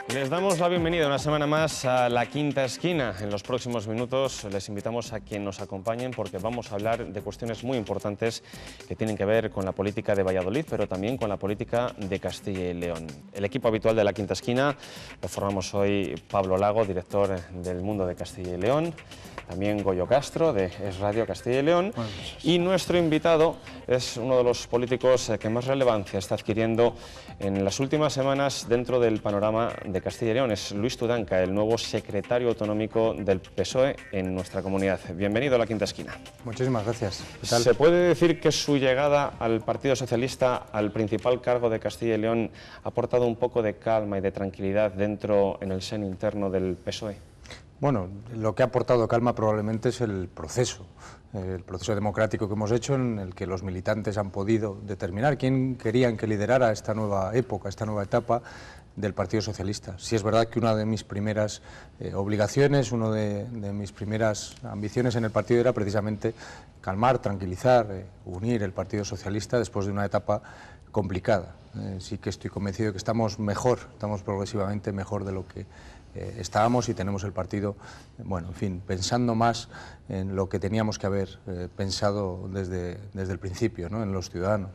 Les damos la bienvenida una semana más a La Quinta Esquina. En los próximos minutos les invitamos a que nos acompañen porque vamos a hablar de cuestiones muy importantes que tienen que ver con la política de Valladolid, pero también con la política de Castilla y León. El equipo habitual de La Quinta Esquina lo formamos hoy Pablo Lago, director del Mundo de Castilla y León, también Goyo Castro, de Es Radio Castilla y León, y nuestro invitado es uno de los políticos que más relevancia está adquiriendo en las últimas semanas dentro del panorama de Castilla y León. Es Luis Tudanca, el nuevo secretario autonómico del PSOE en nuestra comunidad. Bienvenido a La Quinta Esquina. Muchísimas gracias. ¿Qué tal? ¿Se puede decir que su llegada al Partido Socialista, al principal cargo de Castilla y León, ha aportado un poco de calma y de tranquilidad dentro, en el seno interno del PSOE? Bueno, lo que ha aportado calma probablemente es el proceso democrático que hemos hecho, en el que los militantes han podido determinar quién querían que liderara esta nueva época, esta nueva etapa del Partido Socialista. Sí es verdad que una de mis primeras obligaciones, una de mis primeras ambiciones en el partido era precisamente calmar, tranquilizar, unir el Partido Socialista después de una etapa complicada. Sí que estoy convencido de que estamos mejor, estamos progresivamente mejor de lo que estábamos, y tenemos el partido, bueno, en fin, pensando más en lo que teníamos que haber pensado desde el principio, ¿no?, en los ciudadanos.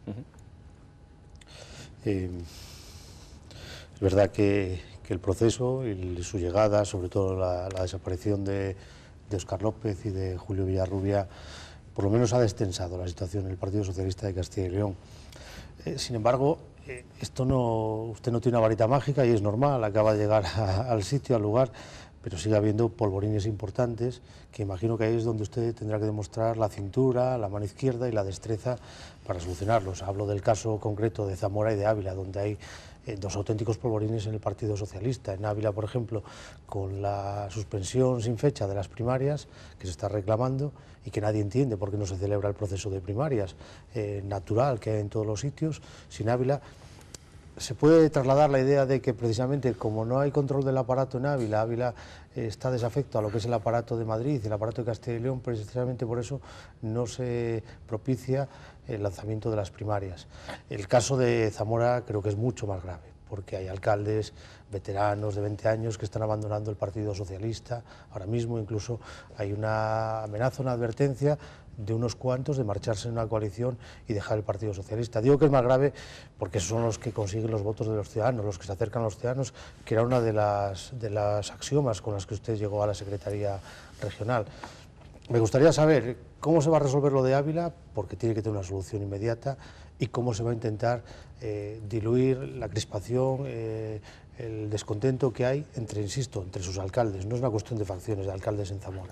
Es verdad que el proceso y su llegada, sobre todo la desaparición de Óscar López y de Julio Villarrubia, por lo menos ha destensado la situación en el Partido Socialista de Castilla y León. Sin embargo, usted no tiene una varita mágica y es normal, acaba de llegar al sitio, al lugar, pero sigue habiendo polvorines importantes que imagino que ahí es donde usted tendrá que demostrar la cintura, la mano izquierda y la destreza para solucionarlos. Hablo del caso concreto de Zamora y de Ávila, donde hay dos auténticos polvorines en el Partido Socialista. En Ávila, por ejemplo, con la suspensión sin fecha de las primarias, que se está reclamando y que nadie entiende por qué no se celebra el proceso de primarias natural que hay en todos los sitios. Sin Ávila, se puede trasladar la idea de que precisamente como no hay control del aparato en Ávila, Ávila está desafecto a lo que es el aparato de Madrid, el aparato de Castilla y León, precisamente por eso no se propicia el lanzamiento de las primarias. El caso de Zamora creo que es mucho más grave, porque hay alcaldes veteranos de 20 años que están abandonando el Partido Socialista. Ahora mismo incluso hay una amenaza, una advertencia de unos cuantos de marcharse en una coalición y dejar el Partido Socialista. Digo que es más grave porque son los que consiguen los votos de los ciudadanos, los que se acercan a los ciudadanos, que era una de las axiomas con las que usted llegó a la Secretaría Regional. Me gustaría saber cómo se va a resolver lo de Ávila, porque tiene que tener una solución inmediata, y cómo se va a intentar diluir la crispación, el descontento que hay entre, insisto, entre sus alcaldes. No es una cuestión de facciones de alcaldes en Zamora.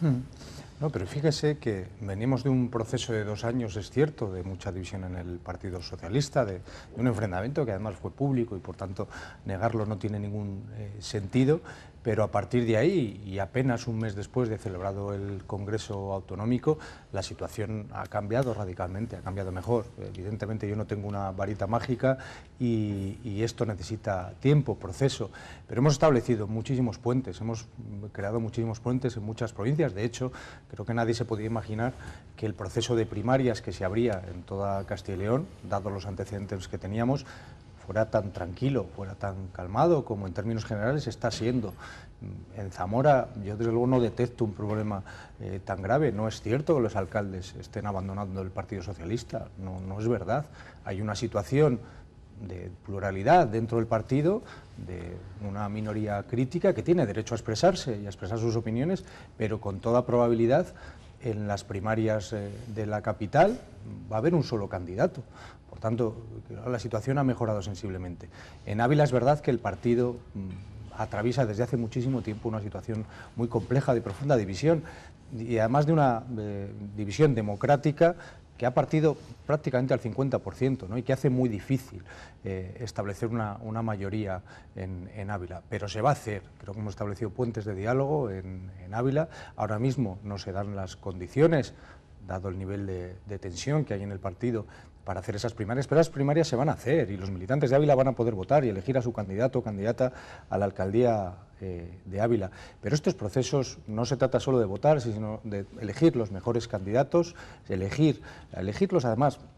No, pero fíjese que venimos de un proceso de 2 años, es cierto, de mucha división en el Partido Socialista, de un enfrentamiento que además fue público y por tanto negarlo no tiene ningún sentido, pero a partir de ahí y apenas un mes después de celebrado el Congreso Autonómico, la situación ha cambiado radicalmente, ha cambiado mejor. Evidentemente yo no tengo una varita mágica y esto necesita tiempo, proceso, pero hemos establecido muchísimos puentes, hemos creado muchísimos puentes en muchas provincias. De hecho, creo que nadie se podía imaginar que el proceso de primarias que se abría en toda Castilla y León, dados los antecedentes que teníamos, fuera tan tranquilo, fuera tan calmado como en términos generales está siendo. En Zamora yo desde luego no detecto un problema tan grave. No es cierto que los alcaldes estén abandonando el Partido Socialista, no es verdad. Hay una situación de pluralidad dentro del partido, de una minoría crítica que tiene derecho a expresarse y a expresar sus opiniones, pero con toda probabilidad en las primarias de la capital va a haber un solo candidato. Por tanto, la situación ha mejorado sensiblemente. En Ávila es verdad que el partido atraviesa desde hace muchísimo tiempo una situación muy compleja, de profunda división, y además de una división democrática que ha partido prácticamente al 50%, ¿no?, y que hace muy difícil establecer una mayoría en Ávila. Pero se va a hacer. Creo que hemos establecido puentes de diálogo en Ávila. Ahora mismo no se dan las condiciones, dado el nivel de tensión que hay en el partido, para hacer esas primarias, pero las primarias se van a hacer y los militantes de Ávila van a poder votar y elegir a su candidato o candidata a la alcaldía de Ávila. Pero estos procesos no se trata solo de votar, sino de elegir los mejores candidatos, elegirlos además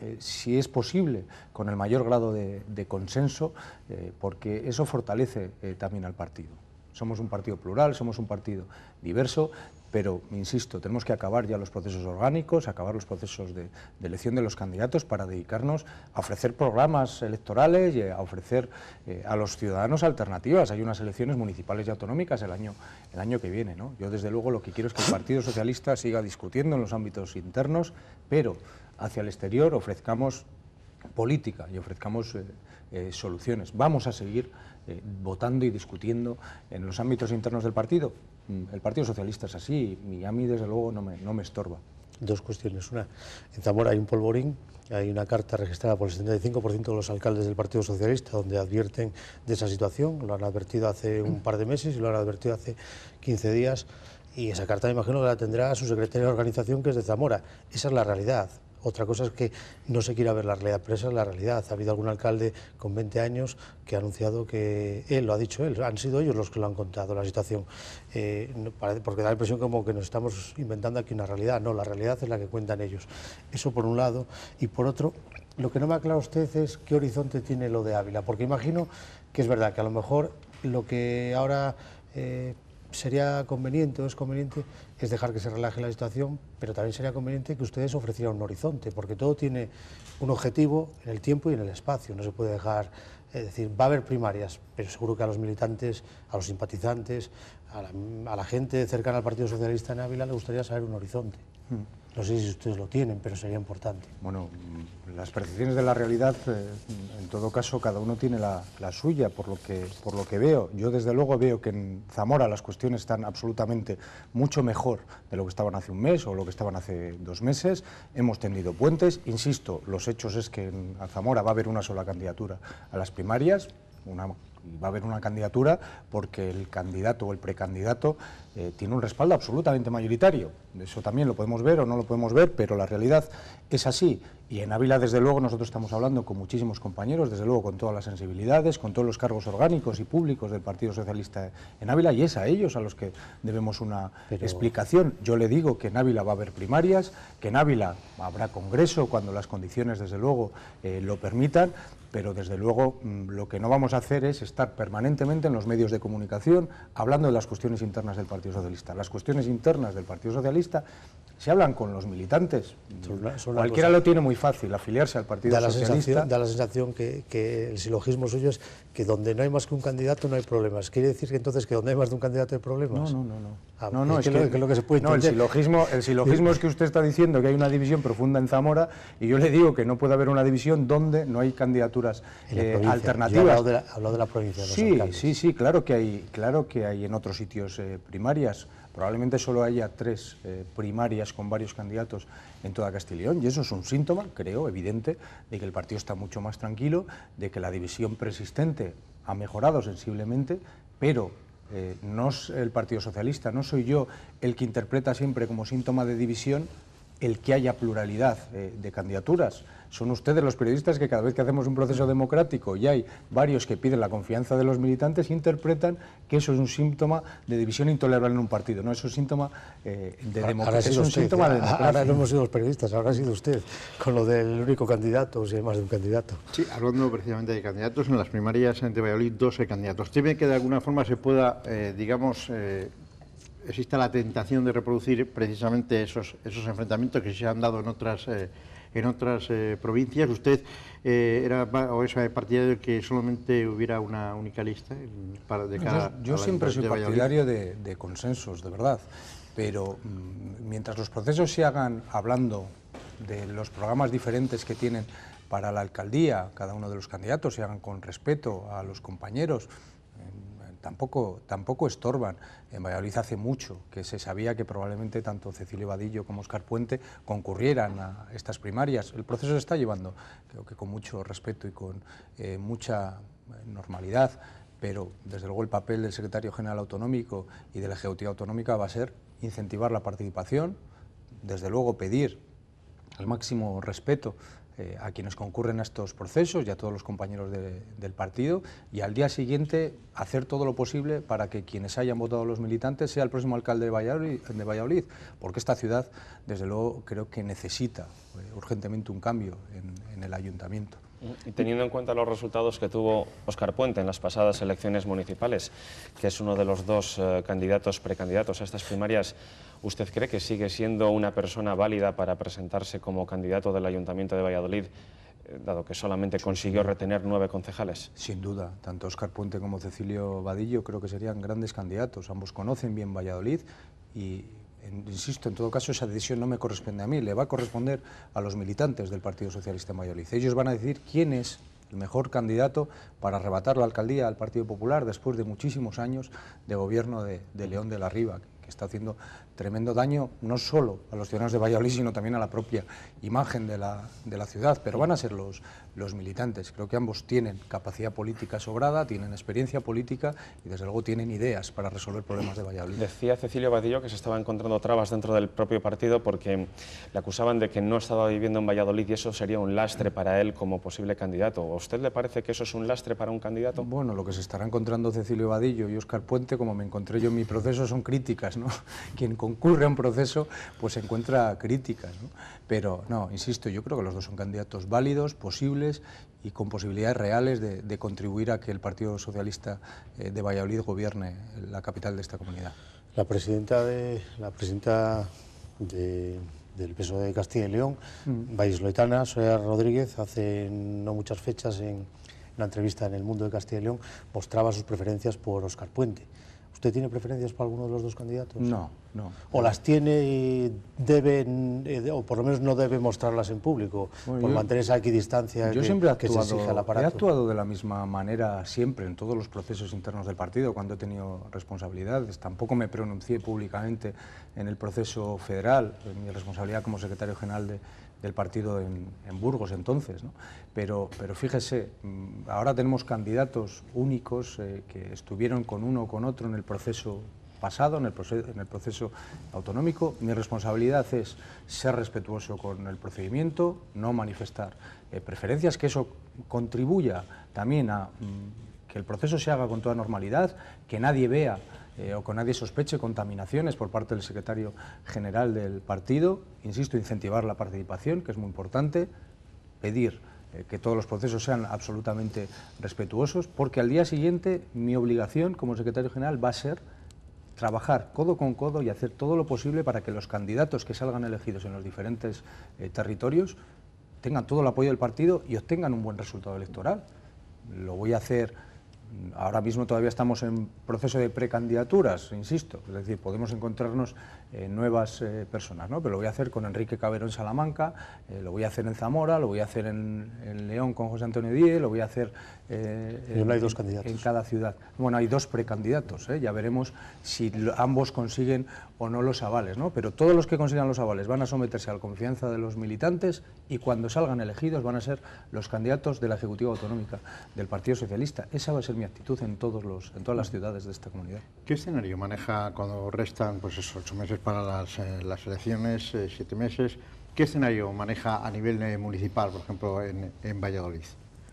si es posible, con el mayor grado de consenso, porque eso fortalece también al partido. Somos un partido plural, somos un partido diverso, pero, insisto, tenemos que acabar ya los procesos orgánicos, acabar los procesos de elección de los candidatos para dedicarnos a ofrecer programas electorales y a ofrecer a los ciudadanos alternativas. Hay unas elecciones municipales y autonómicas el año que viene, ¿no? Yo, desde luego, lo que quiero es que el Partido Socialista siga discutiendo en los ámbitos internos, pero hacia el exterior ofrezcamos política y ofrezcamos soluciones. Vamos a seguir votando y discutiendo en los ámbitos internos del partido. El Partido Socialista es así y a mí, desde luego, no me estorba. Dos cuestiones. Una, en Zamora hay un polvorín, hay una carta registrada por el 75% de los alcaldes del Partido Socialista donde advierten de esa situación, lo han advertido hace un par de meses y lo han advertido hace 15 días, y esa carta me imagino que la tendrá su secretario de organización, que es de Zamora. Esa es la realidad. Otra cosa es que no se quiera ver la realidad, pero esa es la realidad. Ha habido algún alcalde con 20 años que ha anunciado que él, lo ha dicho él, han sido ellos los que lo han contado, la situación. Porque da la impresión como que nos estamos inventando aquí una realidad. No, la realidad es la que cuentan ellos. Eso por un lado. Y por otro, lo que no me aclara usted es qué horizonte tiene lo de Ávila, porque imagino que es verdad que a lo mejor lo que ahora sería conveniente o es conveniente es dejar que se relaje la situación, pero también sería conveniente que ustedes ofrecieran un horizonte, porque todo tiene un objetivo en el tiempo y en el espacio. No se puede dejar, es decir, va a haber primarias, pero seguro que a los militantes, a los simpatizantes, a la gente cercana al Partido Socialista en Ávila le gustaría saber un horizonte. No sé si ustedes lo tienen, pero sería importante. Bueno, las percepciones de la realidad, en todo caso, cada uno tiene la suya, por lo que veo. Yo, desde luego, veo que en Zamora las cuestiones están absolutamente mucho mejor de lo que estaban hace un mes o lo que estaban hace 2 meses. Hemos tendido puentes. Insisto, los hechos es que en Zamora va a haber una sola candidatura a las primarias, va a haber una candidatura porque el candidato o el precandidato tiene un respaldo absolutamente mayoritario. Eso también lo podemos ver o no lo podemos ver, pero la realidad es así. Y en Ávila, desde luego, nosotros estamos hablando con muchísimos compañeros, desde luego con todas las sensibilidades, con todos los cargos orgánicos y públicos del Partido Socialista en Ávila, y es a ellos a los que debemos una explicación. Yo le digo que en Ávila va a haber primarias, que en Ávila habrá congreso cuando las condiciones, desde luego, lo permitan, pero desde luego lo que no vamos a hacer es estar permanentemente en los medios de comunicación hablando de las cuestiones internas del Partido Socialista. Las cuestiones internas del Partido Socialista se hablan con los militantes. Cualquiera lo tiene muy fácil, afiliarse al Partido Socialista. Da la sensación que el silogismo suyo es que donde no hay más que un candidato no hay problemas. ¿Quiere decir que entonces que donde hay más de un candidato hay problemas? No, es lo que se puede entender. El silogismo es que usted está diciendo que hay una división profunda en Zamora, y yo le digo que no puede haber una división donde no hay candidaturas alternativas. Yo he hablado de la provincia. Sí, claro que hay en otros sitios primarias. Probablemente solo haya 3 primarias con varios candidatos en toda Castilla y León, y eso es un síntoma, creo, evidente, de que el partido está mucho más tranquilo, de que la división persistente ha mejorado sensiblemente, pero no es el Partido Socialista, no soy yo el que interpreta siempre como síntoma de división el que haya pluralidad de candidaturas. Son ustedes los periodistas que cada vez que hacemos un proceso democrático y hay varios que piden la confianza de los militantes, interpretan que eso es un síntoma de división intolerable en un partido. No, eso es síntoma de democracia. Ahora no hemos sido los periodistas, ahora ha sido usted, con lo del único candidato, o si hay más de un candidato. Sí, hablando precisamente de candidatos, en las primarias entre Valladolid 12 candidatos. ¿Teme que de alguna forma se pueda, exista la tentación de reproducir precisamente esos enfrentamientos que se han dado en otras provincias? ¿Usted es partidario de que solamente hubiera una única lista de cara Yo siempre soy partidario de consensos, de verdad, pero mientras los procesos se hagan hablando de los programas diferentes que tienen para la alcaldía cada uno de los candidatos, se hagan con respeto a los compañeros, tampoco estorban. En Valladolid hace mucho que se sabía que probablemente tanto Cecilio Vadillo como Óscar Puente concurrieran a estas primarias. El proceso se está llevando, creo que con mucho respeto y con mucha normalidad, pero desde luego el papel del secretario general autonómico y de la ejecutiva autonómica va a ser incentivar la participación, desde luego pedir el máximo respeto a quienes concurren a estos procesos y a todos los compañeros del partido, y al día siguiente hacer todo lo posible para que quienes hayan votado a los militantes sea el próximo alcalde de Valladolid, porque esta ciudad, desde luego, creo que necesita urgentemente un cambio en el ayuntamiento. Y teniendo en cuenta los resultados que tuvo Óscar Puente en las pasadas elecciones municipales, que es uno de los dos precandidatos a estas primarias, ¿usted cree que sigue siendo una persona válida para presentarse como candidato del Ayuntamiento de Valladolid, dado que solamente consiguió retener 9 concejales? Sin duda, tanto Óscar Puente como Cecilio Vadillo creo que serían grandes candidatos. Ambos conocen bien Valladolid y, insisto, en todo caso esa decisión no me corresponde a mí, le va a corresponder a los militantes del Partido Socialista en Valladolid. Ellos van a decir quién es el mejor candidato para arrebatar la alcaldía al Partido Popular después de muchísimos años de gobierno de León de la Riva, que está haciendo tremendo daño no solo a los ciudadanos de Valladolid, sino también a la propia imagen de la ciudad, pero van a ser los militantes. Creo que ambos tienen capacidad política sobrada, tienen experiencia política y desde luego tienen ideas para resolver problemas de Valladolid. Decía Cecilio Vadillo que se estaba encontrando trabas dentro del propio partido porque le acusaban de que no estaba viviendo en Valladolid y eso sería un lastre para él como posible candidato. ¿A usted le parece que eso es un lastre para un candidato? Bueno, lo que se estará encontrando Cecilio Vadillo y Óscar Puente, como me encontré yo en mi proceso, son críticas, ¿no? Quien concurre a un proceso pues encuentra críticas, ¿no? Pero no, insisto, yo creo que los dos son candidatos válidos, posibles y con posibilidades reales de contribuir a que el Partido Socialista de Valladolid gobierne la capital de esta comunidad. La presidenta del PSOE de Castilla y León, vallisoletana, Soria Rodríguez, hace no muchas fechas en una entrevista en El Mundo de Castilla y León, mostraba sus preferencias por Óscar Puente. ¿Usted tiene preferencias por alguno de los dos candidatos? No, no. ¿O las tiene y debe, o por lo menos no debe mostrarlas en público, por mantener esa equidistancia yo siempre que se exige al aparato? He actuado de la misma manera siempre en todos los procesos internos del partido cuando he tenido responsabilidades. Tampoco me pronuncié públicamente en el proceso federal, en mi responsabilidad como secretario general del partido en Burgos entonces, ¿no? Pero fíjese, ahora tenemos candidatos únicos que estuvieron con uno o con otro en el proceso pasado, en el proceso autonómico. Mi responsabilidad es ser respetuoso con el procedimiento, no manifestar preferencias, que eso contribuya también a que el proceso se haga con toda normalidad, que nadie vea o que nadie sospeche contaminaciones por parte del secretario general del partido. Insisto, incentivar la participación, que es muy importante, pedir que todos los procesos sean absolutamente respetuosos, porque al día siguiente mi obligación como secretario general va a ser trabajar codo con codo y hacer todo lo posible para que los candidatos que salgan elegidos en los diferentes territorios tengan todo el apoyo del partido y obtengan un buen resultado electoral. Lo voy a hacer. Ahora mismo todavía estamos en proceso de precandidaturas, insisto, es decir, podemos encontrarnos nuevas personas, ¿no? Pero lo voy a hacer con Enrique Cabero en Salamanca, lo voy a hacer en Zamora, lo voy a hacer en León con José Antonio Díez, lo voy a hacer no hay dos candidatos. En cada ciudad. Bueno, hay 2 precandidatos, ya veremos si ambos consiguen o no los avales, ¿no? Pero todos los que consigan los avales van a someterse a la confianza de los militantes y cuando salgan elegidos van a ser los candidatos de la Ejecutiva Autonómica del Partido Socialista. Esa va a ser mi actitud en todas las ciudades de esta comunidad. ¿Qué escenario maneja cuando restan pues eso, 8 meses para las elecciones, 7 meses? ¿Qué escenario maneja a nivel municipal, por ejemplo, en Valladolid?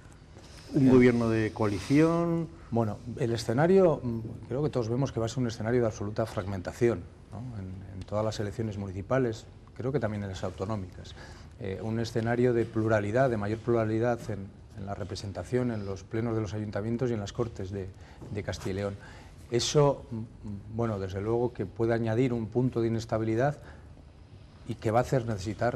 ¿Un gobierno de coalición? Bueno, el escenario, creo que todos vemos que va a ser un escenario de absoluta fragmentación, ¿no? En todas las elecciones municipales, creo que también en las autonómicas. Un escenario de pluralidad, de mayor pluralidad en la representación, en los plenos de los ayuntamientos y en las Cortes de Castilla y León. Eso, bueno, desde luego que puede añadir un punto de inestabilidad y que va a hacer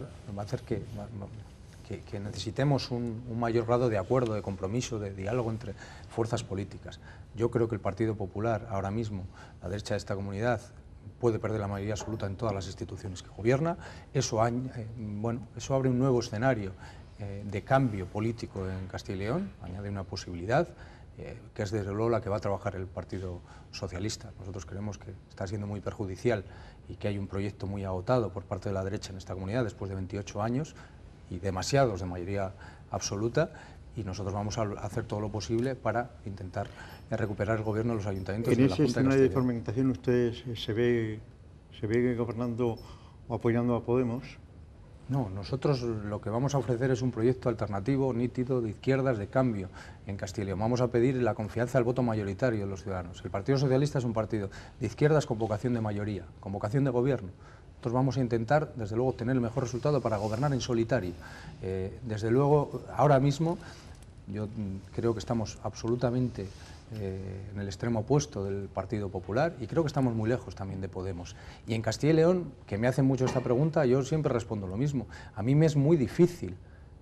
que necesitemos un mayor grado de acuerdo, de compromiso, de diálogo entre fuerzas políticas. Yo creo que el Partido Popular, ahora mismo, la derecha de esta comunidad, puede perder la mayoría absoluta en todas las instituciones que gobierna. Eso abre un nuevo escenario de cambio político en Castilla y León, añade una posibilidad que es desde luego la que va a trabajar el Partido Socialista. Nosotros creemos que está siendo muy perjudicial y que hay un proyecto muy agotado por parte de la derecha en esta comunidad después de 28 años y demasiados de mayoría absoluta, y nosotros vamos a hacer todo lo posible para intentar recuperar el gobierno de los ayuntamientos. En ese escenario de fragmentación, ¿usted se ve gobernando o apoyando a Podemos? No, nosotros lo que vamos a ofrecer es un proyecto alternativo, nítido, de izquierdas, de cambio en Castilla y León. Vamos a pedir la confianza del voto mayoritario de los ciudadanos. El Partido Socialista es un partido de izquierdas con vocación de mayoría, con vocación de gobierno. Nosotros vamos a intentar, desde luego, obtener el mejor resultado para gobernar en solitario. Desde luego, ahora mismo, yo creo que estamos absolutamente en el extremo opuesto del Partido Popular y creo que estamos muy lejos también de Podemos. Y en Castilla y León, que me hacen mucho esta pregunta, yo siempre respondo lo mismo. A mí me es muy difícil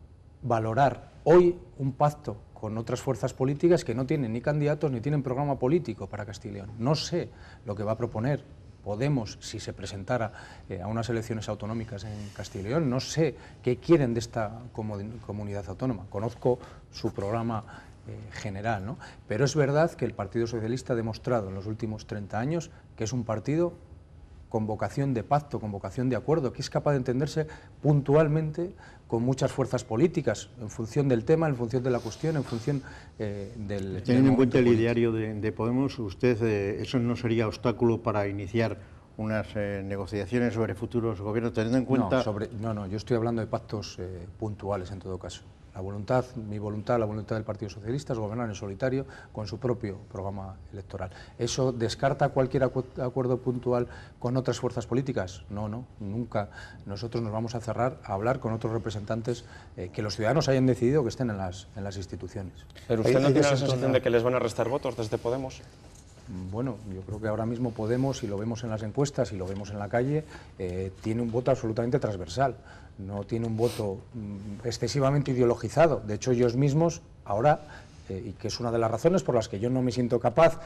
valorar hoy un pacto con otras fuerzas políticas que no tienen ni candidatos ni tienen programa político para Castilla y León. No sé lo que va a proponer Podemos si se presentara a unas elecciones autonómicas en Castilla y León. No sé qué quieren de esta comunidad autónoma. Conozco su programa general, ¿no? Pero es verdad que el Partido Socialista ha demostrado en los últimos 30 años que es un partido con vocación de pacto, con vocación de acuerdo, que es capaz de entenderse puntualmente con muchas fuerzas políticas, en función del tema, en función de la cuestión, en función del... Teniendo en cuenta el ideario de Podemos, ¿usted eso no sería obstáculo para iniciar unas negociaciones sobre futuros gobiernos, teniendo en cuenta... No, yo estoy hablando de pactos puntuales en todo caso. La voluntad del Partido Socialista es gobernar en solitario con su propio programa electoral. ¿Eso descarta cualquier acuerdo puntual con otras fuerzas políticas? No, nunca. Nosotros nos vamos a cerrar a hablar con otros representantes que los ciudadanos hayan decidido que estén en las instituciones. ¿Pero usted no tiene la sensación de que les van a restar votos desde Podemos? Bueno, yo creo que ahora mismo Podemos, y lo vemos en las encuestas y lo vemos en la calle, tiene un voto absolutamente transversal. No tiene un voto excesivamente ideologizado. De hecho, ellos mismos ahora, y que es una de las razones por las que yo no me siento capaz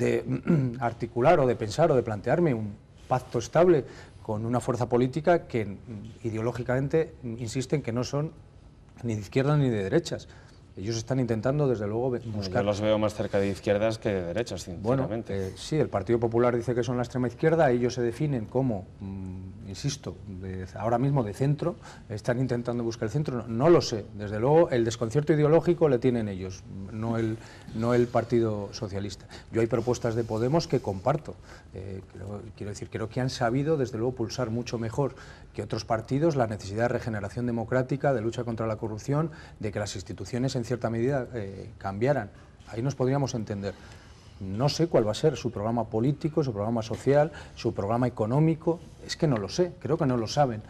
de articular o de pensar o de plantearme un pacto estable con una fuerza política que ideológicamente insisten que no son ni de izquierdas ni de derechas. Ellos están intentando, desde luego, buscar... Yo los veo más cerca de izquierdas que de derechas, sinceramente. Bueno, sí, el Partido Popular dice que son la extrema izquierda, ellos se definen como, insisto, ahora mismo de centro, están intentando buscar el centro, no lo sé. Desde luego, el desconcierto ideológico le tienen ellos, no el Partido Socialista. Yo hay propuestas de Podemos que comparto. Quiero decir, creo que han sabido, desde luego, pulsar mucho mejor que otros partidos la necesidad de regeneración democrática, de lucha contra la corrupción, de que las instituciones en cierta medida cambiaran. Ahí nos podríamos entender. No sé cuál va a ser su programa político, su programa social, su programa económico. Es que no lo sé, creo que no lo saben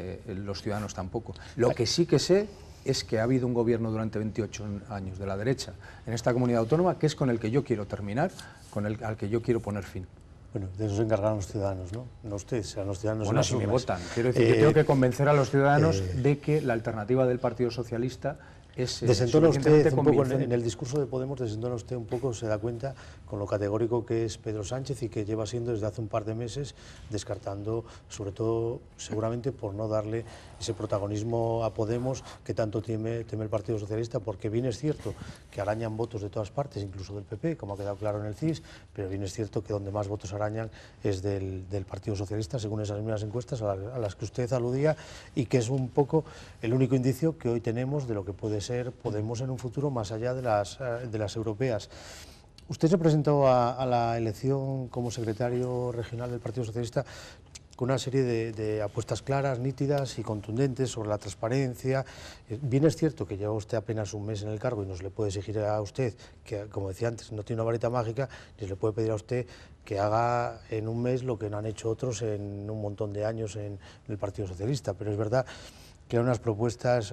los ciudadanos tampoco. Lo que sí que sé es que ha habido un gobierno durante 28 años de la derecha en esta comunidad autónoma, que es con el que yo quiero terminar, al que yo quiero poner fin. Bueno, de eso se encargan los ciudadanos, ¿no? No ustedes, serán los ciudadanos. Bueno, si me votan. Quiero decir que tengo que convencer a los ciudadanos de que la alternativa del Partido Socialista es desentona usted un poco en el discurso de Podemos, desentona usted un poco, se da cuenta con lo categórico que es Pedro Sánchez y que lleva siendo desde hace un par de meses, descartando, sobre todo, seguramente por no darle ese protagonismo a Podemos que tanto teme el Partido Socialista, porque bien es cierto que arañan votos de todas partes, incluso del PP, como ha quedado claro en el CIS, pero bien es cierto que donde más votos arañan es del Partido Socialista, según esas mismas encuestas a las que usted aludía, y que es un poco el único indicio que hoy tenemos de lo que puede ser Podemos en un futuro más allá de las europeas. Usted se presentó a la elección como secretario regional del Partido Socialista con una serie de apuestas claras, nítidas y contundentes sobre la transparencia. Bien es cierto que lleva usted apenas un mes en el cargo y no se le puede exigir a usted, que como decía antes, no tiene una varita mágica, ni se le puede pedir a usted que haga en un mes lo que no han hecho otros en un montón de años en el Partido Socialista, pero es verdad que hay unas propuestas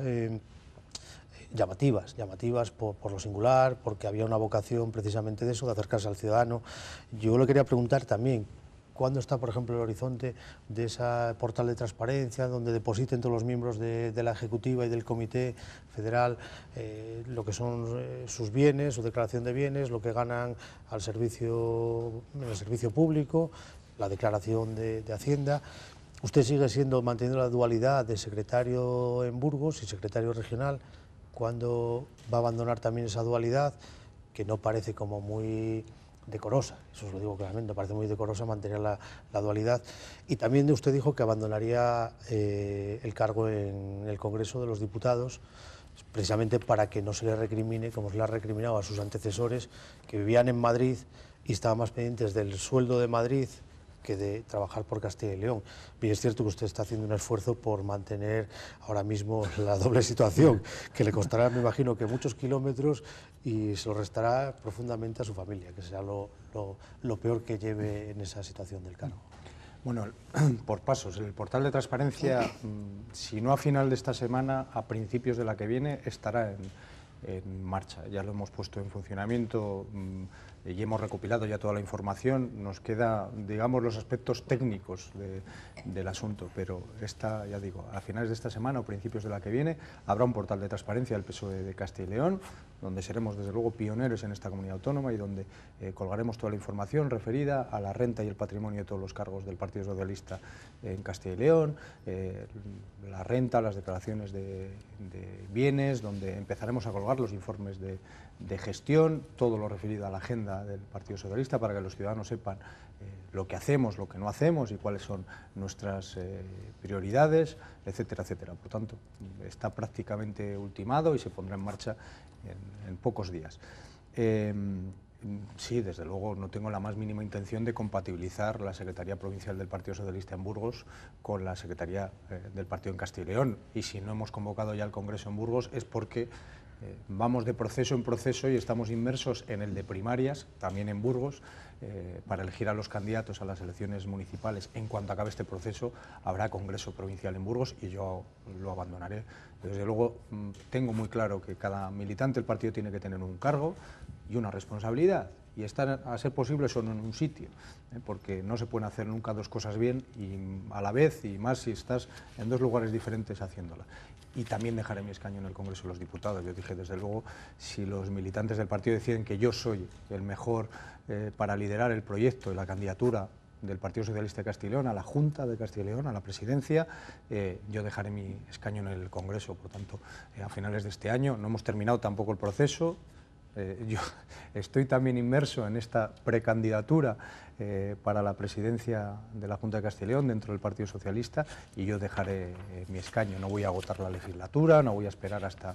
llamativas por lo singular, porque había una vocación precisamente de eso, de acercarse al ciudadano. Yo le quería preguntar también, ¿cuándo está, por ejemplo, el horizonte de ese portal de transparencia donde depositen todos los miembros de la Ejecutiva y del Comité Federal lo que son sus bienes, su declaración de bienes, lo que ganan en el servicio público, la declaración de Hacienda? Usted sigue manteniendo la dualidad de secretario en Burgos y secretario regional. ¿Cuándo va a abandonar también esa dualidad, que no parece como muy decorosa? Eso os lo digo claramente, parece muy decorosa mantener la dualidad. Y también usted dijo que abandonaría el cargo en el Congreso de los Diputados, precisamente para que no se le recrimine, como se le ha recriminado a sus antecesores, que vivían en Madrid y estaban más pendientes del sueldo de Madrid que de trabajar por Castilla y León. Y es cierto que usted está haciendo un esfuerzo por mantener ahora mismo la doble situación, que le costará, me imagino, que muchos kilómetros y se lo restará profundamente a su familia, que será lo peor que lleve en esa situación del cargo. Bueno, por pasos. El portal de transparencia, si no a final de esta semana, a principios de la que viene, estará en marcha. Ya lo hemos puesto en funcionamiento y hemos recopilado ya toda la información. Nos queda, digamos, los aspectos técnicos del asunto, pero ya digo, a finales de esta semana o principios de la que viene habrá un portal de transparencia del PSOE de Castilla y León, donde seremos desde luego pioneros en esta comunidad autónoma y donde colgaremos toda la información referida a la renta y el patrimonio de todos los cargos del Partido Socialista en Castilla y León, la renta, las declaraciones de bienes, donde empezaremos a colgar los informes de gestión, todo lo referido a la agenda del Partido Socialista para que los ciudadanos sepan lo que hacemos, lo que no hacemos y cuáles son nuestras prioridades, etcétera, etcétera. Por tanto, está prácticamente ultimado y se pondrá en marcha en pocos días. Sí, desde luego no tengo la más mínima intención de compatibilizar la Secretaría Provincial del Partido Socialista en Burgos con la Secretaría del Partido en Castilla y León. Y si no hemos convocado ya el Congreso en Burgos es porque vamos de proceso en proceso y estamos inmersos en el de primarias, también en Burgos, para elegir a los candidatos a las elecciones municipales. En cuanto acabe este proceso, habrá Congreso Provincial en Burgos y yo lo abandonaré. Desde luego, tengo muy claro que cada militante del partido tiene que tener un cargo y una responsabilidad, y estar, a ser posible, solo en un sitio, porque no se pueden hacer nunca dos cosas bien y a la vez, y más si estás en dos lugares diferentes haciéndola. Y también dejaré mi escaño en el Congreso de los Diputados. Yo dije, desde luego, si los militantes del partido deciden que yo soy el mejor para liderar el proyecto y la candidatura del Partido Socialista de Castilla y León a la Junta de Castilla y León, a la presidencia, yo dejaré mi escaño en el Congreso. Por tanto, a finales de este año, no hemos terminado tampoco el proceso. Yo estoy también inmerso en esta precandidatura para la presidencia de la Junta de Castilla y León dentro del Partido Socialista y yo dejaré mi escaño. No voy a agotar la legislatura, no voy a esperar hasta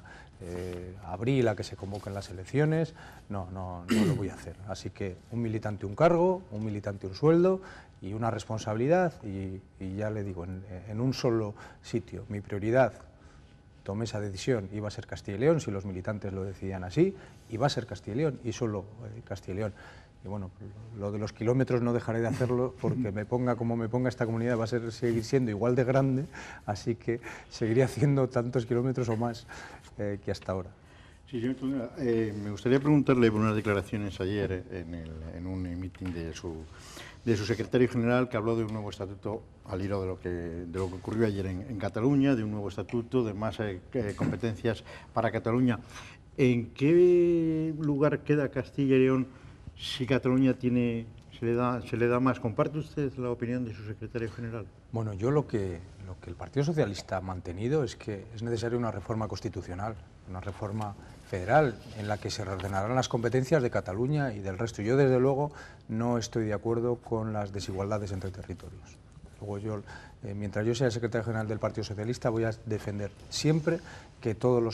abril a que se convoquen las elecciones, no lo voy a hacer. Así que un militante un cargo, un militante un sueldo y una responsabilidad y ya le digo, en un solo sitio. Mi prioridad, tomé esa decisión, iba a ser Castilla y León, si los militantes lo decidían así, y va a ser Castilla y León, y solo Castilla y León. Y bueno, lo de los kilómetros no dejaré de hacerlo porque me ponga como me ponga esta comunidad va a seguir siendo igual de grande, así que seguiré haciendo tantos kilómetros o más que hasta ahora. Sí, señor Tondela, me gustaría preguntarle por unas declaraciones ayer en un mitin de su secretario general, que habló de un nuevo estatuto al hilo de lo que ocurrió ayer en Cataluña, de un nuevo estatuto, de más competencias para Cataluña. ¿En qué lugar queda Castilla y León si Cataluña se le da más? ¿Comparte usted la opinión de su secretario general? Bueno, yo lo que el Partido Socialista ha mantenido es que es necesaria una reforma constitucional, una reforma federal en la que se reordenarán las competencias de Cataluña y del resto. Yo, desde luego, no estoy de acuerdo con las desigualdades entre territorios. Luego mientras yo sea el secretario general del Partido Socialista, voy a defender siempre que todos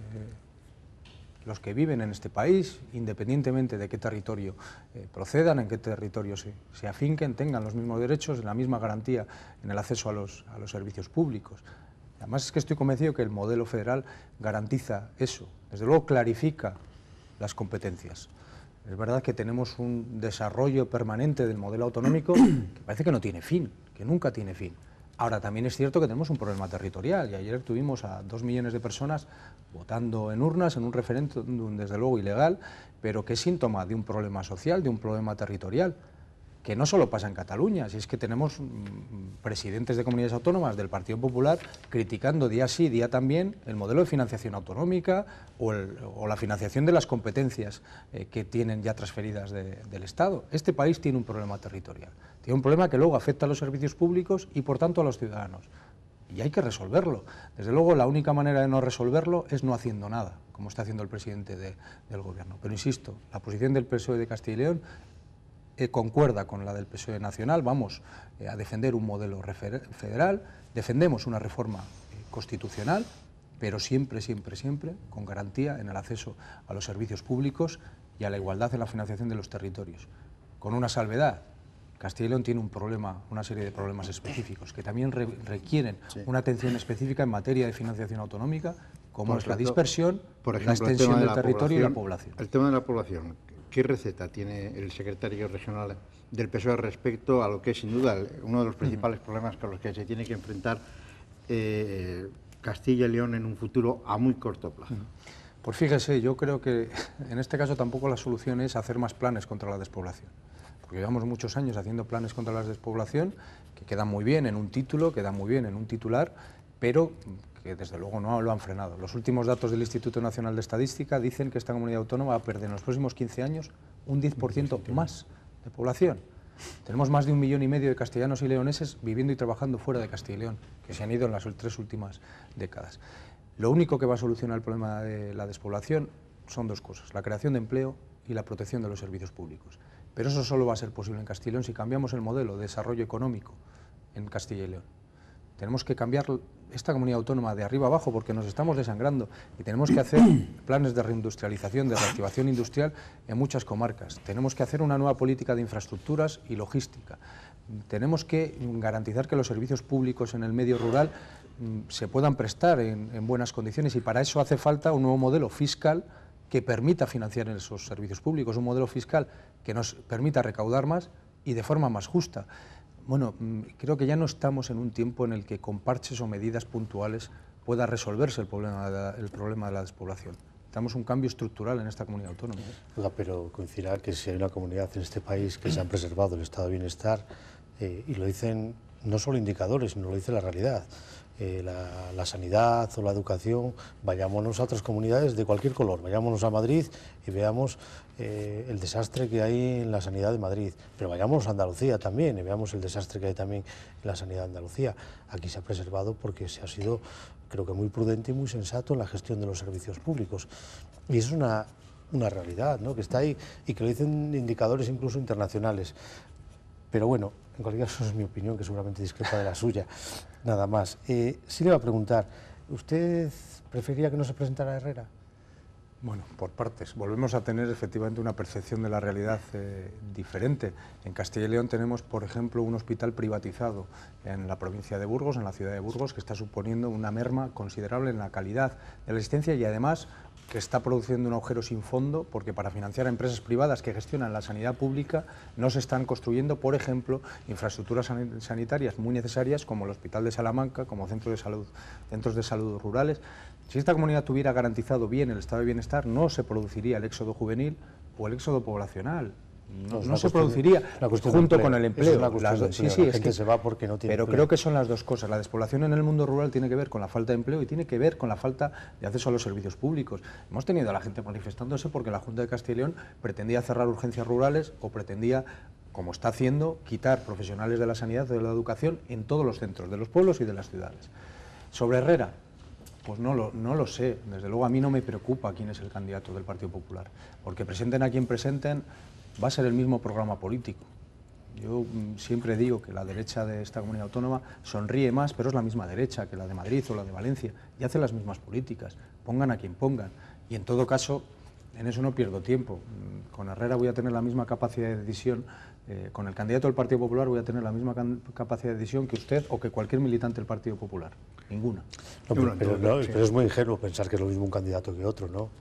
los que viven en este país, independientemente de qué territorio procedan, en qué territorio se afinquen, tengan los mismos derechos, la misma garantía en el acceso a los servicios públicos. Además, es que estoy convencido que el modelo federal garantiza eso. Desde luego, clarifica las competencias. Es verdad que tenemos un desarrollo permanente del modelo autonómico que parece que no tiene fin, que nunca tiene fin. Ahora, también es cierto que tenemos un problema territorial y ayer tuvimos a 2 millones de personas votando en urnas en un referéndum, desde luego ilegal, pero que es síntoma de un problema social, de un problema territorial, que no solo pasa en Cataluña, si es que tenemos presidentes de comunidades autónomas del Partido Popular criticando día sí, día también el modelo de financiación autonómica o la financiación de las competencias que tienen ya transferidas del Estado. Este país tiene un problema territorial, tiene un problema que luego afecta a los servicios públicos y por tanto a los ciudadanos. Y hay que resolverlo. Desde luego, la única manera de no resolverlo es no haciendo nada, como está haciendo el presidente del Gobierno. Pero insisto, la posición del PSOE de Castilla y León concuerda con la del PSOE nacional. Vamos a defender un modelo federal, defendemos una reforma constitucional, pero siempre, siempre, siempre con garantía en el acceso a los servicios públicos y a la igualdad en la financiación de los territorios. Con una salvedad, Castilla y León tiene un problema, una serie de problemas específicos que también requieren una atención específica en materia de financiación autonómica, como es la dispersión, por ejemplo, la extensión del territorio y la población. población. El tema de la población, ¿qué receta tiene el secretario regional del PSOE respecto a lo que es sin duda uno de los principales problemas con los que se tiene que enfrentar Castilla y León en un futuro a muy corto plazo? Pues fíjese, yo creo que en este caso tampoco la solución es hacer más planes contra la despoblación, porque llevamos muchos años haciendo planes contra la despoblación que quedan muy bien en un título, quedan muy bien en un titular, pero que desde luego no lo han frenado. Los últimos datos del Instituto Nacional de Estadística dicen que esta comunidad autónoma va a perder en los próximos 15 años un 10% más de población. Tenemos más de 1,5 millones de castellanos y leoneses viviendo y trabajando fuera de Castilla y León, que se han ido en las 3 últimas décadas. Lo único que va a solucionar el problema de la despoblación son dos cosas: la creación de empleo y la protección de los servicios públicos. Pero eso solo va a ser posible en Castilla y León si cambiamos el modelo de desarrollo económico en Castilla y León. Tenemos que cambiar esta comunidad autónoma de arriba abajo porque nos estamos desangrando y tenemos que hacer planes de reindustrialización, de reactivación industrial en muchas comarcas. Tenemos que hacer una nueva política de infraestructuras y logística. Tenemos que garantizar que los servicios públicos en el medio rural se puedan prestar en buenas condiciones, y para eso hace falta un nuevo modelo fiscal que permita financiar esos servicios públicos, un modelo fiscal que nos permita recaudar más y de forma más justa. Bueno, creo que ya no estamos en un tiempo en el que con parches o medidas puntuales pueda resolverse el problema de la despoblación. Necesitamos un cambio estructural en esta comunidad autónoma. Oiga, pero coincidirá que si hay una comunidad en este país que se han preservado el estado de bienestar, y lo dicen no solo indicadores, sino lo dice la realidad, la sanidad o la educación, vayámonos a otras comunidades de cualquier color, vayámonos a Madrid y veamos el desastre que hay en la sanidad de Madrid, pero vayámonos a Andalucía también y veamos el desastre que hay también en la sanidad de Andalucía. Aquí se ha preservado porque se ha sido, creo que muy prudente y muy sensato en la gestión de los servicios públicos, y es una realidad, ¿no?, que está ahí y que lo dicen indicadores incluso internacionales. Pero bueno, en cualquier caso es mi opinión, que seguramente discrepa de la suya, nada más. Sí le iba a preguntar, ¿usted prefería que no se presentara Herrera? Bueno, por partes. Volvemos a tener efectivamente una percepción de la realidad diferente. En Castilla y León tenemos, por ejemplo, un hospital privatizado en la provincia de Burgos, en la ciudad de Burgos, que está suponiendo una merma considerable en la calidad de la asistencia, y además que está produciendo un agujero sin fondo, porque para financiar a empresas privadas que gestionan la sanidad pública no se están construyendo, por ejemplo, infraestructuras sanitarias muy necesarias como el Hospital de Salamanca, como centros de salud rurales. Si esta comunidad tuviera garantizado bien el estado de bienestar, no se produciría el éxodo juvenil o el éxodo poblacional. No se produciría junto con el empleo. La gente se va porque no tiene Pero empleo. creo que son las dos cosas. La despoblación en el mundo rural tiene que ver con la falta de empleo y tiene que ver con la falta de acceso a los servicios públicos. Hemos tenido a la gente manifestándose porque la Junta de Castilla y León pretendía cerrar urgencias rurales o pretendía, como está haciendo, quitar profesionales de la sanidad o de la educación en todos los centros de los pueblos y de las ciudades. Sobre Herrera, pues no lo sé. Desde luego a mí no me preocupa quién es el candidato del Partido Popular, porque presenten a quien presenten, va a ser el mismo programa político. Yo siempre digo que la derecha de esta comunidad autónoma sonríe más, pero es la misma derecha que la de Madrid o la de Valencia, y hace las mismas políticas, pongan a quien pongan. Y en todo caso, en eso no pierdo tiempo. Con Herrera voy a tener la misma capacidad de decisión, con el candidato del Partido Popular voy a tener la misma capacidad de decisión que usted o que cualquier militante del Partido Popular. Ninguna. No, pero es muy ingenuo pensar que es lo mismo un candidato que otro, ¿no?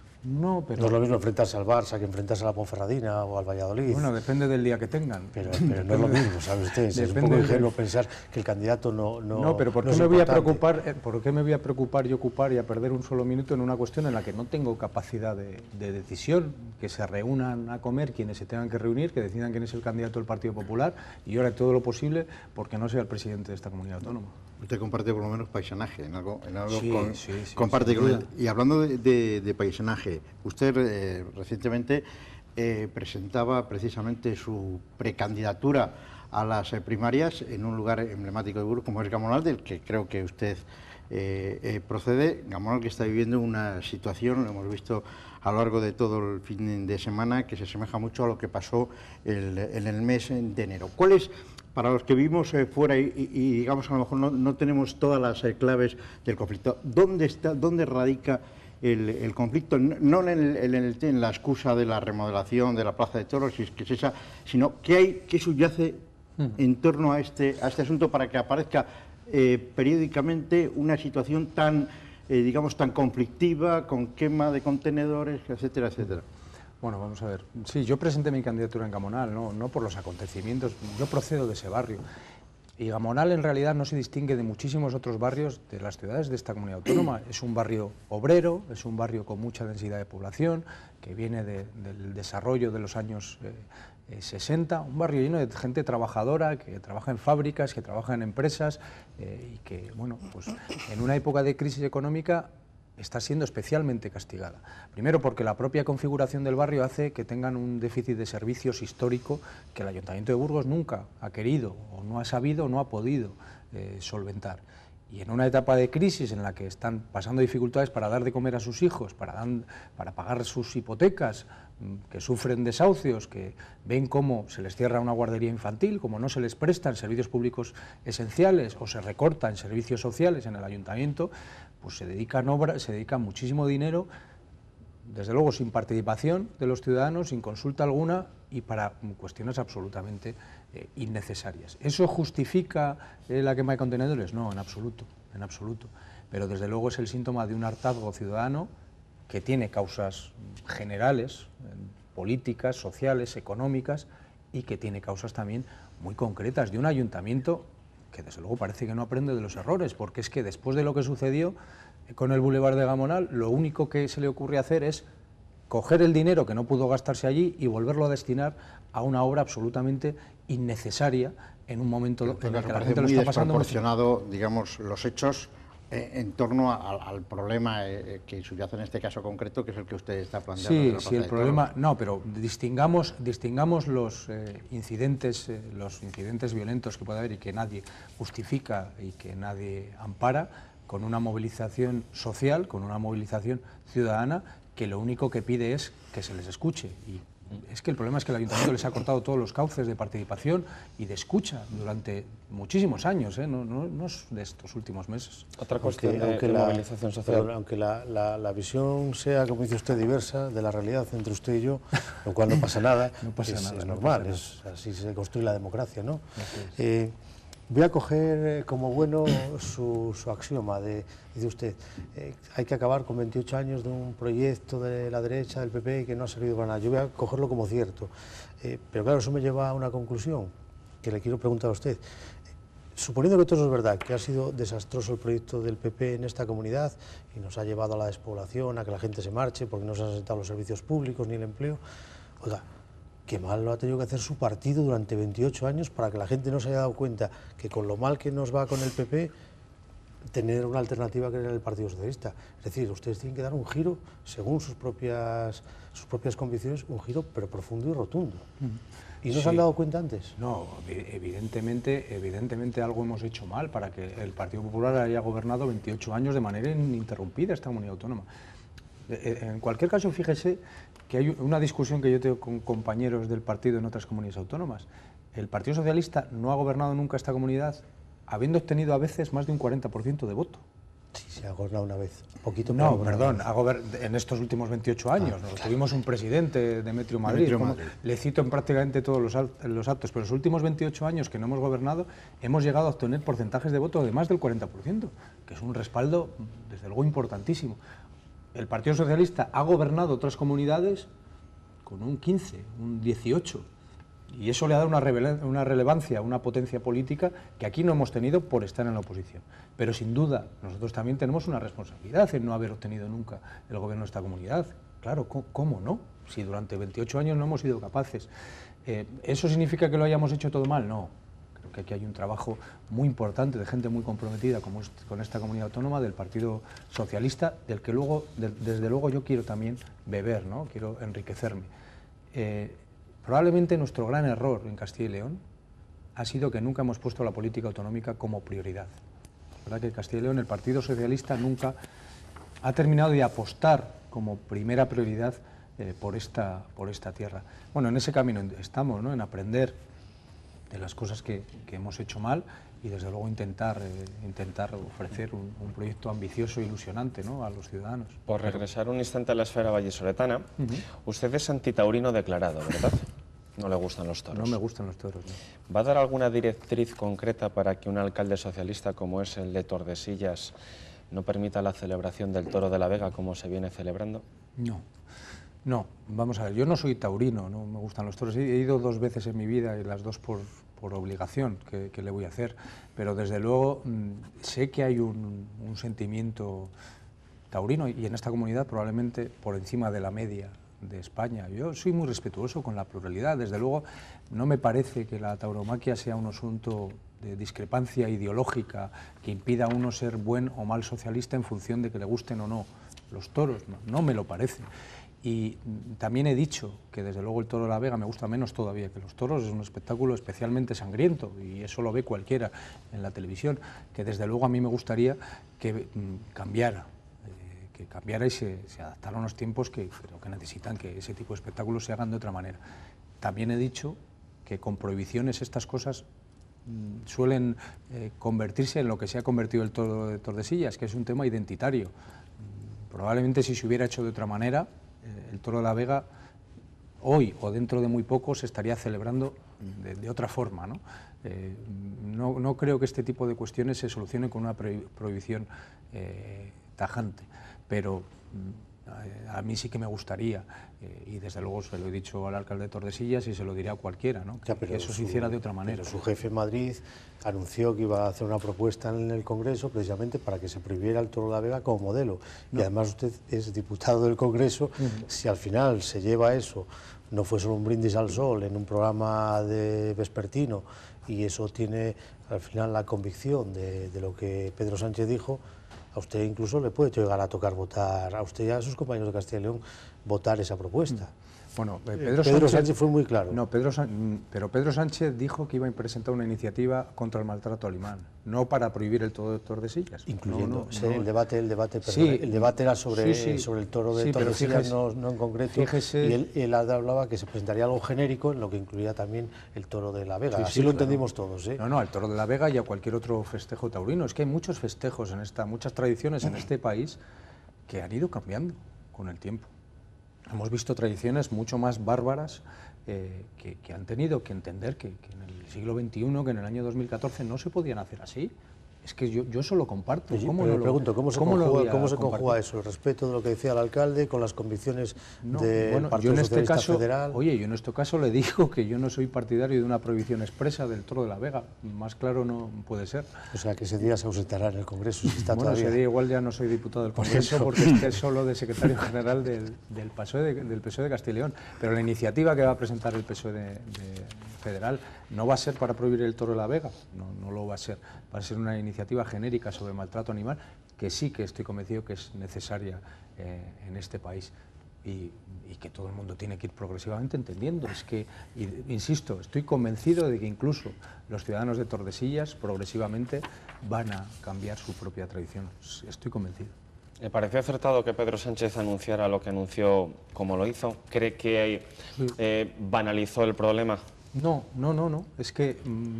No, pero... No es lo mismo enfrentarse al Barça que enfrentarse a la Ponferradina o al Valladolid. Bueno, depende del día que tengan. Pero no es lo mismo, ¿sabe usted? Es un poco ingenuo pensar que el candidato no pero ¿por qué me voy a preocupar? ¿Por qué me voy a preocupar y ocupar y a perder un solo minuto en una cuestión en la que no tengo capacidad de decisión? Que se reúnan a comer quienes se tengan que reunir, que decidan quién es el candidato del Partido Popular, y yo haré todo lo posible porque no sea el presidente de esta comunidad autónoma. Usted comparte por lo menos paisanaje, en algo sí, comparte con él. Y hablando de paisanaje, usted recientemente presentaba precisamente su precandidatura a las primarias en un lugar emblemático de Burgos como es Gamonal, del que creo que usted procede. Gamonal, que está viviendo una situación, lo hemos visto a lo largo de todo el fin de semana, que se asemeja mucho a lo que pasó en el mes de enero. ¿Cuál es, para los que vivimos fuera y digamos a lo mejor no tenemos todas las claves del conflicto, dónde radica el conflicto, no en la excusa de la remodelación de la Plaza de Toros, si es que es esa, sino qué subyace en torno a este asunto para que aparezca periódicamente una situación tan, digamos, tan conflictiva, con quema de contenedores, etcétera, etcétera. Bueno, vamos a ver. Sí, yo presenté mi candidatura en Gamonal, no por los acontecimientos, yo procedo de ese barrio. Y Gamonal en realidad no se distingue de muchísimos otros barrios de las ciudades de esta comunidad autónoma. Es un barrio obrero, es un barrio con mucha densidad de población, que viene del desarrollo de los años 60, un barrio lleno de gente trabajadora, que trabaja en fábricas, que trabaja en empresas y que, bueno, pues en una época de crisis económica está siendo especialmente castigada. Primero porque la propia configuración del barrio hace que tengan un déficit de servicios histórico que el Ayuntamiento de Burgos nunca ha querido, o no ha sabido, o no ha podido solventar. Y en una etapa de crisis en la que están pasando dificultades para dar de comer a sus hijos, para pagar sus hipotecas, que sufren desahucios, que ven cómo se les cierra una guardería infantil, cómo no se les prestan servicios públicos esenciales o se recortan servicios sociales en el ayuntamiento, pues se dedican muchísimo dinero, desde luego sin participación de los ciudadanos, sin consulta alguna y para cuestiones absolutamente innecesarias. ¿Eso justifica la quema de contenedores? No, en absoluto, en absoluto. Pero desde luego es el síntoma de un hartazgo ciudadano que tiene causas generales, políticas, sociales, económicas, y que tiene causas también muy concretas de un ayuntamiento que desde luego parece que no aprende de los errores, porque es que después de lo que sucedió con el Boulevard de Gamonal, lo único que se le ocurre hacer es coger el dinero que no pudo gastarse allí y volverlo a destinar a una obra absolutamente innecesaria en un momento en el que la gente lo está pasando muy desproporcionado, digamos, los hechos en torno al problema que subyace en este caso concreto, que es el que usted está planteando. Sí, el problema, no, pero distingamos los incidentes violentos que puede haber y que nadie justifica y que nadie ampara, con una movilización social, con una movilización ciudadana, que lo único que pide es que se les escuche. Y es que el problema es que el Ayuntamiento les ha cortado todos los cauces de participación y de escucha durante muchísimos años, no es de estos últimos meses. Otra cuestión de movilización social. Aunque la visión sea, como dice usted, diversa de la realidad entre usted y yo, lo cual no pasa nada, es normal, así se construye la democracia, ¿no? Voy a coger como bueno su axioma, dice usted, hay que acabar con 28 años de un proyecto de la derecha, del PP, que no ha servido para nada. Yo voy a cogerlo como cierto, pero claro, eso me lleva a una conclusión que le quiero preguntar a usted. Suponiendo que todo eso es verdad, que ha sido desastroso el proyecto del PP en esta comunidad y nos ha llevado a la despoblación, a que la gente se marche porque no se han asentado los servicios públicos ni el empleo, oiga, qué mal lo ha tenido que hacer su partido durante 28 años para que la gente no se haya dado cuenta que con lo mal que nos va con el PP, tener una alternativa que era el Partido Socialista. Es decir, ustedes tienen que dar un giro, según sus propias convicciones, un giro pero profundo y rotundo. ¿Y no se han dado cuenta antes? No, evidentemente algo hemos hecho mal para que el Partido Popular haya gobernado 28 años de manera ininterrumpida esta comunidad autónoma. En cualquier caso, fíjese que hay una discusión que yo tengo con compañeros del partido en otras comunidades autónomas. El Partido Socialista no ha gobernado nunca esta comunidad, habiendo obtenido a veces más de un 40% de voto. Sí, se ha gobernado una vez, poquito. No, perdón, en estos últimos 28 años. Claro. Tuvimos un presidente, Demetrio Madrid, le cito en prácticamente todos los actos, pero los últimos 28 años que no hemos gobernado, hemos llegado a obtener porcentajes de voto de más del 40%, que es un respaldo, desde luego, importantísimo. El Partido Socialista ha gobernado otras comunidades con un 15, un 18, y eso le ha dado una relevancia, una potencia política que aquí no hemos tenido por estar en la oposición. Pero sin duda, nosotros también tenemos una responsabilidad en no haber obtenido nunca el gobierno de esta comunidad. Claro, ¿cómo no? Si durante 28 años no hemos sido capaces. ¿Eso significa que lo hayamos hecho todo mal? No. Creo que aquí hay un trabajo muy importante de gente muy comprometida con esta comunidad autónoma, del Partido Socialista, del que luego, desde luego yo quiero también beber, ¿no? Quiero enriquecerme. Probablemente nuestro gran error en Castilla y León ha sido que nunca hemos puesto la política autonómica como prioridad. La verdad que en Castilla y León el Partido Socialista nunca ha terminado de apostar como primera prioridad por esta tierra. Bueno, en ese camino estamos, ¿no? En aprender de las cosas que hemos hecho mal y desde luego intentar ofrecer un proyecto ambicioso e ilusionante, ¿no?, a los ciudadanos. Por regresar un instante a la esfera vallisoletana, usted es antitaurino declarado, ¿verdad? No le gustan los toros. No me gustan los toros, ¿no? ¿Va a dar alguna directriz concreta para que un alcalde socialista como es el de Tordesillas no permita la celebración del Toro de la Vega como se viene celebrando? No, vamos a ver, yo no soy taurino, no me gustan los toros. He ido 2 veces en mi vida y las 2 por obligación, que le voy a hacer, pero desde luego sé que hay un sentimiento taurino y en esta comunidad probablemente por encima de la media de España. Yo soy muy respetuoso con la pluralidad, desde luego no me parece que la tauromaquia sea un asunto de discrepancia ideológica que impida a uno ser buen o mal socialista en función de que le gusten o no los toros, no me lo parece. Y también he dicho que desde luego el Toro de la Vega me gusta menos todavía que los toros, es un espectáculo especialmente sangriento y eso lo ve cualquiera en la televisión, que desde luego a mí me gustaría que cambiara y se adaptara a unos tiempos que creo que necesitan que ese tipo de espectáculos se hagan de otra manera. También he dicho que con prohibiciones estas cosas suelen convertirse en lo que se ha convertido el Toro de Tordesillas, que es un tema identitario. Probablemente si se hubiera hecho de otra manera, el Toro de la Vega hoy o dentro de muy poco se estaría celebrando de otra forma, ¿no? No creo que este tipo de cuestiones se solucionen con una prohibición tajante, pero a mí sí que me gustaría, y desde luego se lo he dicho al alcalde de Tordesillas y se lo diré a cualquiera, ¿no?, que eso se hiciera de otra manera. Su jefe en Madrid anunció que iba a hacer una propuesta en el Congreso precisamente para que se prohibiera el Toro de la Vega como modelo. Y además usted es diputado del Congreso. Si al final se lleva eso, no fue solo un brindis al sol en un programa de vespertino, y eso tiene al final la convicción de lo que Pedro Sánchez dijo, a usted incluso le puede llegar a tocar votar, a usted y a sus compañeros de Castilla y León, votar esa propuesta. Bueno, Pedro Sánchez fue muy claro. No, pero Pedro Sánchez dijo que iba a presentar una iniciativa contra el maltrato animal, no para prohibir el Toro de Tordesillas. Incluyendo el debate era sobre el Toro de Tordesillas, no en concreto. Fíjese, y él hablaba que se presentaría algo genérico en lo que incluía también el Toro de la Vega. Así lo entendimos todos, ¿eh? No, el Toro de la Vega y a cualquier otro festejo taurino. Es que hay muchos festejos muchas tradiciones en este país que han ido cambiando con el tiempo. Hemos visto tradiciones mucho más bárbaras que han tenido que entender que en el siglo XXI, que en el año 2014 no se podían hacer así. Es que yo eso lo comparto. Oye, ¿cómo ¿cómo se conjuga eso? El respeto de lo que decía el alcalde con las convicciones del Partido Socialista Federal. Oye, yo en este caso le digo que yo no soy partidario de una prohibición expresa del Toro de la Vega. Más claro no puede ser. O sea, que ese día se ausentará en el Congreso. Si está bueno, ese día igual ya no soy diputado del Congreso porque esté solo de secretario general del PSOE de Castilla y León. Pero la iniciativa que va a presentar el PSOE federal no va a ser para prohibir el Toro de la Vega, no lo va a ser. Va a ser una iniciativa genérica sobre maltrato animal que sí que estoy convencido que es necesaria en este país y que todo el mundo tiene que ir progresivamente entendiendo. Es que, insisto, estoy convencido de que incluso los ciudadanos de Tordesillas progresivamente van a cambiar su propia tradición. Estoy convencido. ¿Le pareció acertado que Pedro Sánchez anunciara lo que anunció como lo hizo? ¿Cree que banalizó el problema? No. Es que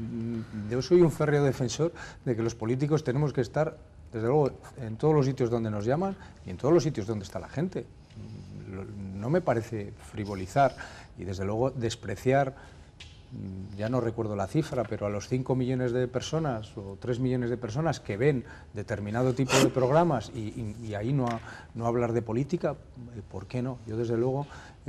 yo soy un férreo defensor de que los políticos tenemos que estar, desde luego, en todos los sitios donde nos llaman y en todos los sitios donde está la gente. No me parece frivolizar y, desde luego, despreciar, ya no recuerdo la cifra, pero a los 5 millones de personas o 3 millones de personas que ven determinado tipo de programas y ahí no hablar de política, ¿por qué no? Yo, desde luego,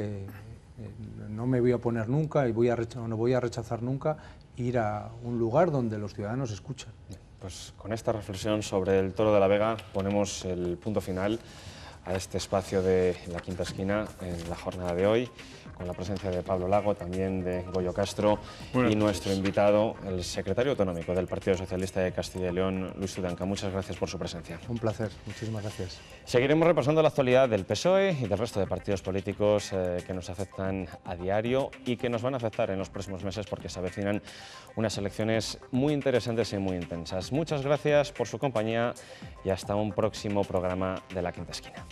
no me voy a oponer nunca y no voy a rechazar nunca ir a un lugar donde los ciudadanos escuchan. Pues con esta reflexión sobre el Toro de la Vega ponemos el punto final a este espacio de La Quinta Esquina en la jornada de hoy, con la presencia de Pablo Lago, también de Goyo Castro y nuestro invitado, el secretario autonómico del Partido Socialista de Castilla y León, Luis Tudanca. Muchas gracias por su presencia. Un placer, muchísimas gracias. Seguiremos repasando la actualidad del PSOE y del resto de partidos políticos que nos afectan a diario y que nos van a afectar en los próximos meses porque se avecinan unas elecciones muy interesantes y muy intensas. Muchas gracias por su compañía y hasta un próximo programa de La Quinta Esquina.